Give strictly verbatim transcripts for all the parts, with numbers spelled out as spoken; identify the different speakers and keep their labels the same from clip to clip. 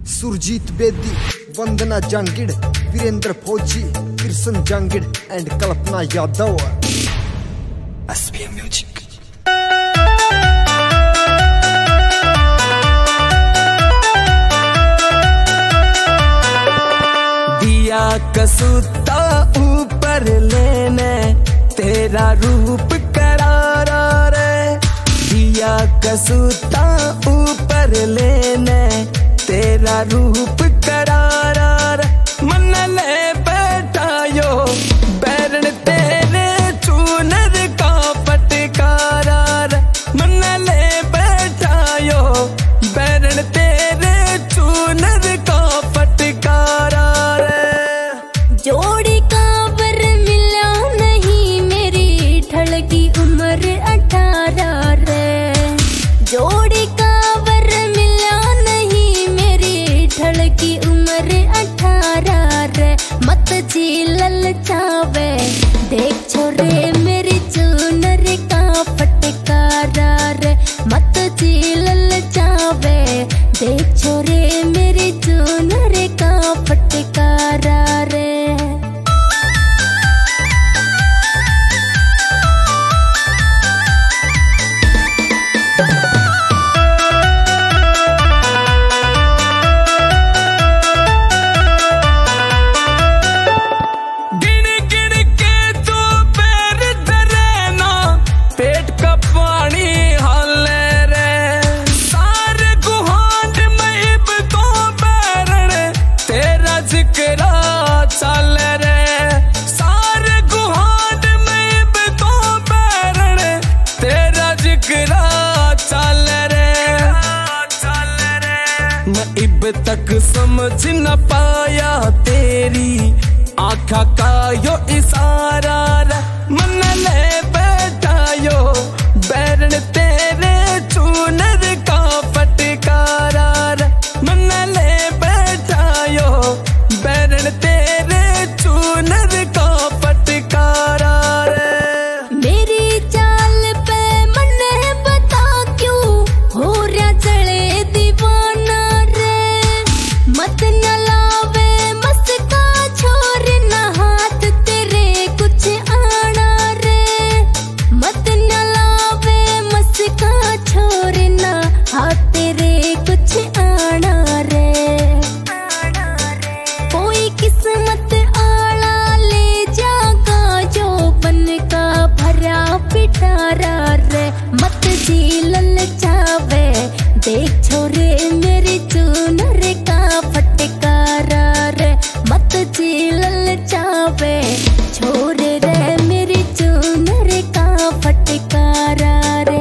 Speaker 1: Surjit Bedi, Vandana Jangid, Virendra Fauji, Krishna Jangid and Kalpana Yadav. SPM music.
Speaker 2: दिया कसूता ऊपर लेने तेरा रूप करारा रे, दिया कसूता ऊपर लेने तेरा रूप करारा रे, मन ले बैठायो बैरन तेरे चूनर का फटकारा रे, मन ले बैठायो बैरन तेरे चूनर का फटकारा रे।
Speaker 3: जोड़ी का वर मिला नहीं मेरी ढलकी उम्र अठारह रे, जोड़ी का वर मिला नहीं मेरी ढलकी उम्र अठारह रे, मत जी ललचावे देख छोरे मेरी चूनर का फटकारा रे, मत जी ललचावे देख छोरे मेरी चूनर का फटकारा रे।
Speaker 2: इब तक समझ न पाया तेरी आँखा का यो इशारा रे, मन ले बैठायो बैरन तेरे चूनर का फटकारा रे, मन ले बैठायो बैरन तेरे चूनर का फटकारा रे।
Speaker 3: मेरी चाल पे मन बता क्यों हो रहा चले दीवाना रे, मत न लावे मस्का छोर न हाथ तेरे कुछ आना रे, मत न लावे मस्का छोर न हाथ तेरे कुछ आना रे। कोई किस्मत आला ले जागा जो बन का भरा पिटारा रे, मत जी ललचावे देख छोरे मेरी चूनर का फटकारा रे, मत जी ललचावे छोरे रे मेरी चूनर का फटकारा रे।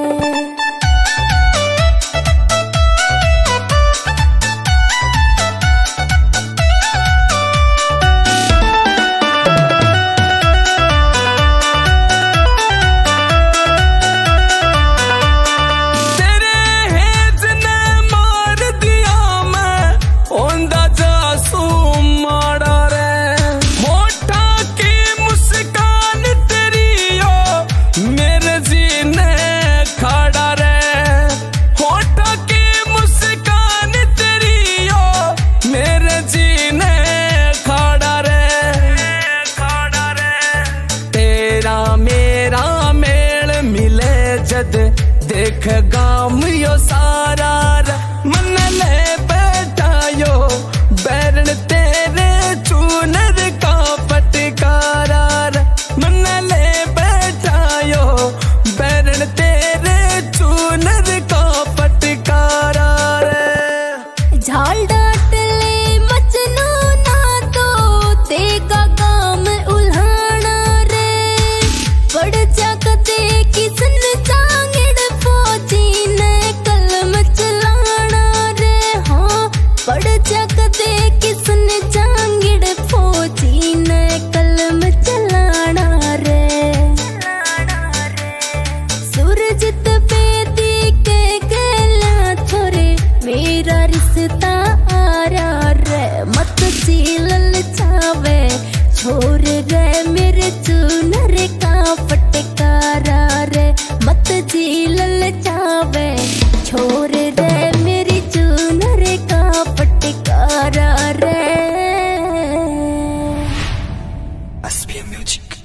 Speaker 2: देख गाम यो सारा रे, मन ले बैठायो बैरन तेरे चूनर का फटकारा रे, मन ले बैठायो बैरन तेरे चूनर का फटकारा रे।
Speaker 3: झाल डाट ले मचनो ना तो देगा काम उल्हाना रे, पड़ जाग दे किसन जांगिड़ फौजी ने कलम चलाना रे, हाँ पड़ जाग दे किसन जांगिड़ फौजी ने कलम चलाना रे। सुरजीत बेदी के गला छोरे मेरा रिश्ता आ रहा रे, मत जी ललचावे छोर रे मेरे चूनर का फटकारा रे, मत जी ललचावे छोर रे मेरी चूनर का फटकारा। आरा रे
Speaker 1: S P M Music.